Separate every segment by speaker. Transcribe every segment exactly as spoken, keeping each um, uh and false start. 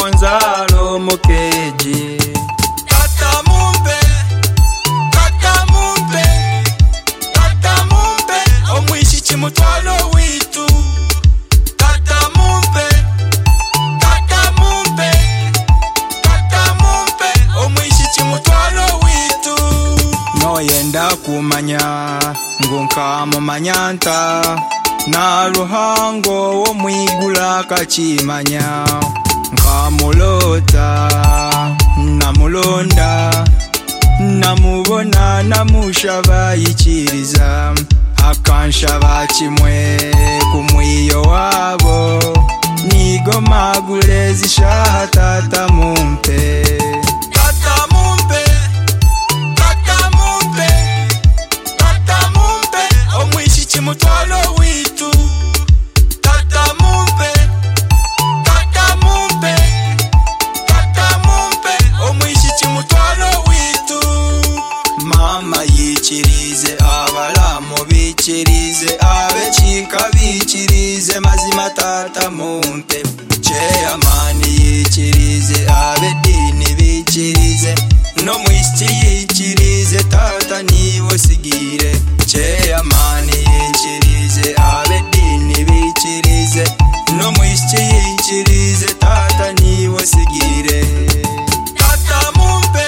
Speaker 1: Kilimanjaro mukeji.
Speaker 2: Tata mumpe, tata mumpe, tata mumpe, omwishi chimutwalo witu. Tata mumpe, tata mumpe, tata mumpe, omwishi chimutwalo witu.
Speaker 1: No yenda kumanya ngunka mu manyanta na ruhango wo mwigula kachimanya nkamulota namulonda namubona namushaba yikiriza akanshaba kimwe kumwiyo wabo nigo magulezi sha tata mumpe.
Speaker 2: Tata mumpe, tata mumpe, tata mumpe, omwishi chimutwalo witu. Tata mumpe, tata mumpe, tata mumpe, omwishi chimutwalo witu.
Speaker 1: Mama yikirize abalamu bikirize abechika bikirize mazima tata mumpe. Chairman yikirize abedini bikirize no mwishi yikirize tata niwo sigire. Chairman yikirize abedini bikirize no mwishi yikirize tata niwo sigire.
Speaker 2: Tata mumpe,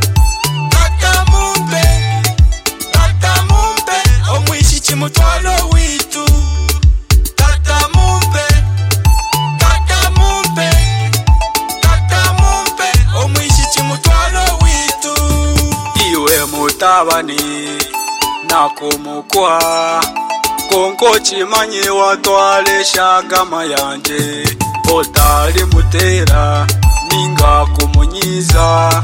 Speaker 2: tata mumpe, tata mumpe, omwishi chimutwalo witu. Tata mumpe, tata mumpe, tata mumpe, omwishi chimutwalo witu.
Speaker 3: Iwe mutabani nakumukwa konko chimanye watwale shagama yanje. Otali mutera ninga kumunyiza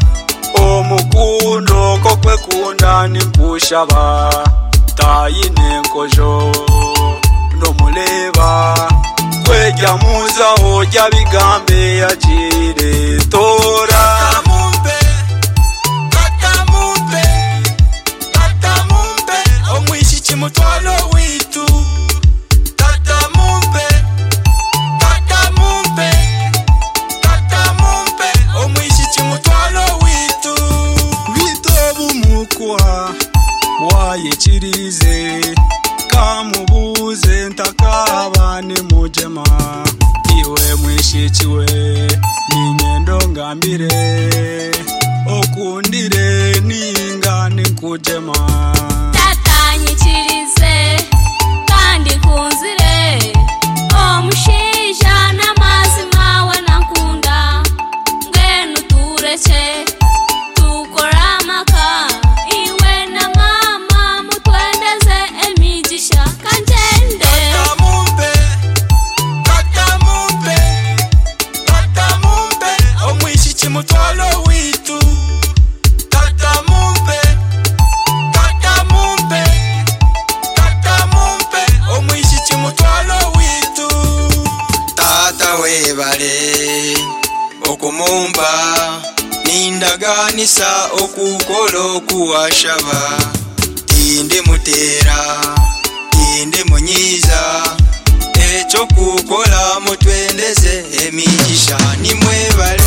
Speaker 3: omukundo kokwe kunda nimpushaba tayine nkojo no muleba kweja muza hoja bigambe yajire tora.
Speaker 2: Tata mumpe, tata mumpe, tata mumpe, omwishi chimutwalo witu. Tata mumpe, tata mumpe, tata mumpe, omwishi chimutwalo witu.
Speaker 3: Bitobu mukwa wayikirize kamubuze ntakaba ni mujema. Iwe mwishikiwe ninyendo ngambire okundire ninga nikujema.
Speaker 4: Tata nyikirize kandi kunzire omushija n'amazima we nankunda ngenu tureke tukora amaka iwe na mama mutwendeze emigisha kanjende.
Speaker 2: Tata mumpe, tata mumpe, tata mumpe, omwishi chimutwalo witu. Tata mumpe, tata mumpe, tata mumpe, omwishi chimutwalo witu.
Speaker 1: Tata webale okumumba nindaganisa okukola okuwashaba. Tinde mutera tinde munyiza echo kukola mutwendeze emigisha ni mwebale.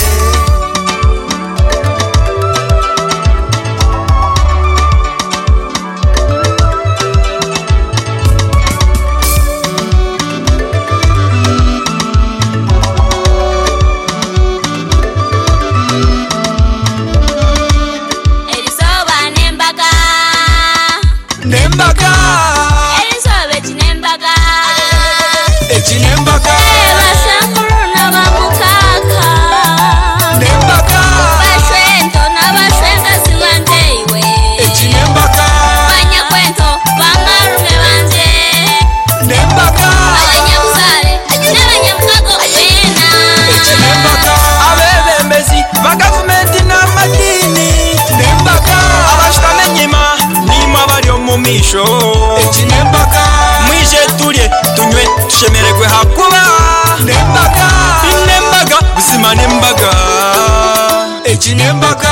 Speaker 4: Erisoba nembaga,
Speaker 2: Nembaga,
Speaker 4: erisoba chinembaga,
Speaker 2: echinembaga,
Speaker 4: basankuru n'abamukaka,
Speaker 2: nembaga,
Speaker 4: baswento n'abaswengazi banje iwe,
Speaker 2: echinembaga,
Speaker 4: banyakwento bamarume banje,
Speaker 2: nembaga,
Speaker 4: abanyabuzare n'abanyamukago bena,
Speaker 2: echinembaga,
Speaker 1: Abebembezi ba gavumenti n'amadini
Speaker 2: nembaga,
Speaker 1: abashitamenyima nimwe abali omumisho.
Speaker 2: echinembaga,
Speaker 1: Mwije tulye tunywe tushemeregwe hakuba.
Speaker 2: nembaga,
Speaker 1: Nembaga buzima nembaga.
Speaker 2: echinembaga.